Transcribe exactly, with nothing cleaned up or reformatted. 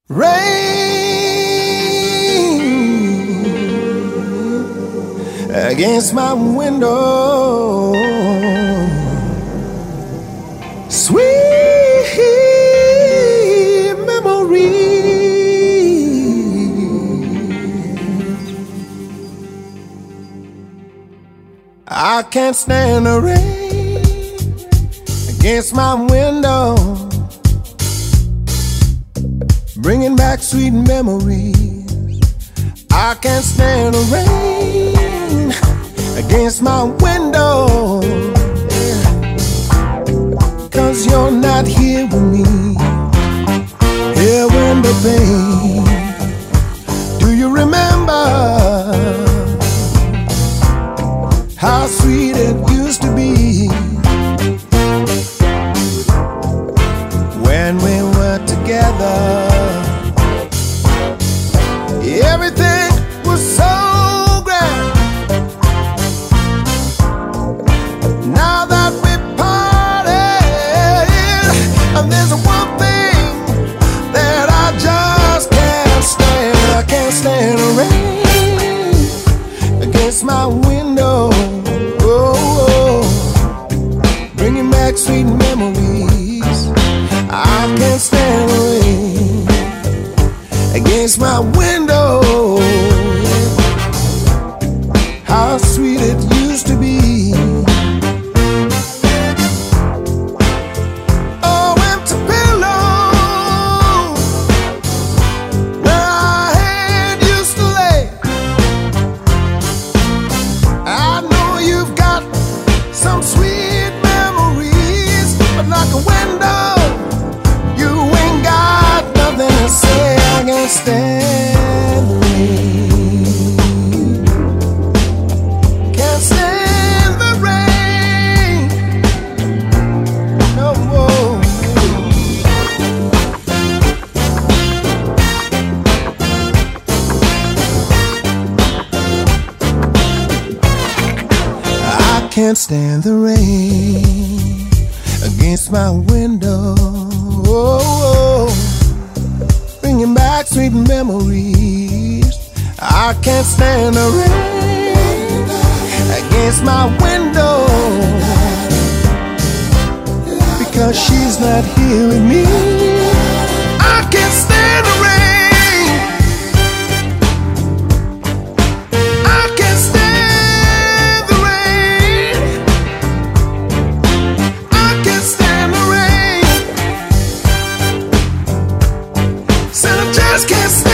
Rain against my window, sweet memory. I can't stand the rain against my window, bringing back sweet memories. I can't stand the rain against my window, yeah. 'Cause you're not here with me, here when the pain. Do you remember how sweet it used to be when we were together? Everything was so grand. Now that we parted, and there's one thing that I just can't stand. I can't stand the rain against my window, oh, oh, bringing back sweet memories. I can't stand the rain against my window. How sweet it used to be. Oh, empty pillow where our head used to lay. I know you've got some sweet memories, but like a window, you ain't got nothing to say. I can't stand the rain. Can't stand the rain no more. I can't stand the rain against my window, oh, oh, bringing back sweet memories. I can't stand the rain against my window, because she's not here with me. I can't stand the rain. I can't stand the rain. I can't stand the rain. Said I just can't stand